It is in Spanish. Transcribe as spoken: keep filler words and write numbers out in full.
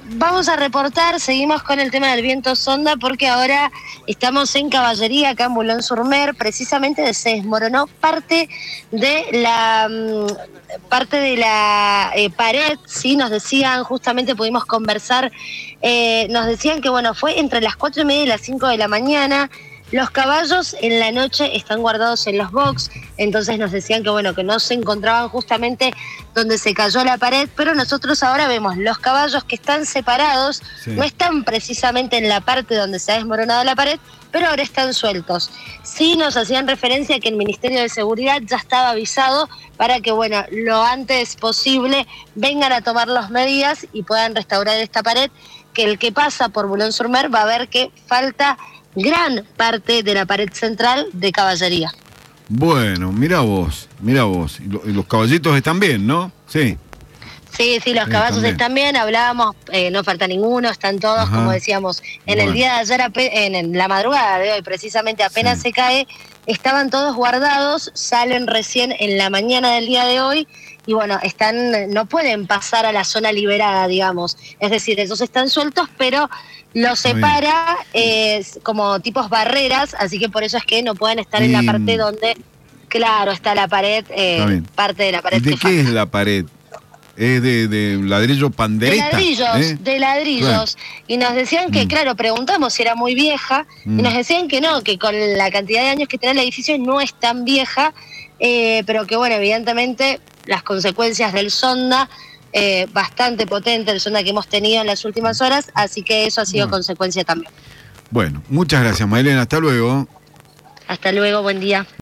vamos a reportar, seguimos con el tema del viento sonda, porque ahora estamos en Caballería, acá en Boulogne-sur-Mer, precisamente se desmoronó parte de la parte de la eh, pared, sí, nos decían, justamente pudimos conversar, eh, nos decían que bueno, fue entre las cuatro y media y las cinco de la mañana. Los caballos en la noche están guardados en los box, entonces nos decían que bueno, que no se encontraban justamente donde se cayó la pared, pero nosotros ahora vemos los caballos que están separados, sí. No están precisamente en la parte donde se ha desmoronado la pared, pero ahora están sueltos. Sí nos hacían referencia a que el Ministerio de Seguridad ya estaba avisado para que bueno, lo antes posible vengan a tomar las medidas y puedan restaurar esta pared, que el que pasa por Boulogne-sur-Mer va a ver que falta gran parte de la pared central de Caballería. Bueno, mira vos, mira vos. Y, lo, y los caballitos están bien, ¿no? Sí. Sí, sí, los sí, caballos están bien. están bien, hablábamos, eh, no falta ninguno, están todos, Ajá. como decíamos, en bueno. el día de ayer, en la madrugada de hoy, precisamente apenas sí. se cae, estaban todos guardados, salen recién en la mañana del día de hoy, y bueno, están, no pueden pasar a la zona liberada, digamos, es decir, ellos están sueltos, pero los separa eh, como tipos barreras, así que por eso es que no pueden estar y... en la parte donde, claro, está la pared, eh, parte de la pared. ¿De que qué falta. es la pared? ¿Es de, de ladrillo pandereta? De ladrillos, ¿eh? de ladrillos. Claro. Y nos decían que, mm. claro, preguntamos si era muy vieja, mm. y nos decían que no, que con la cantidad de años que tiene el edificio no es tan vieja, eh, pero que, bueno, evidentemente las consecuencias del sonda, eh, bastante potente, el sonda que hemos tenido en las últimas horas, así que eso ha sido bueno. consecuencia también. Bueno, muchas gracias, Maylena, hasta luego. Hasta luego, buen día.